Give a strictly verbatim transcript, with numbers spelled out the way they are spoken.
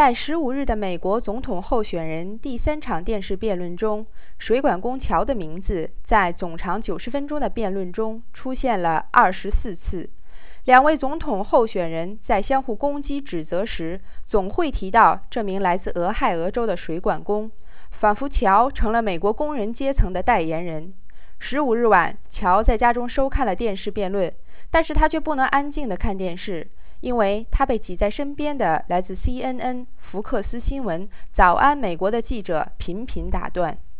在十五日的美国总统候选人第三场电视辩论中，水管工乔的名字在总长九十分钟的辩论中出现了二十四次。两位总统候选人在相互攻击指责时，总会提到这名来自俄亥俄州的水管工，仿佛乔成了美国工人阶层的代言人。十五日晚，乔在家中收看了电视辩论，但是他却不能安静地看电视，因为他被挤在身边的来自 C N N、福克斯新闻、早安美国的记者频频打断。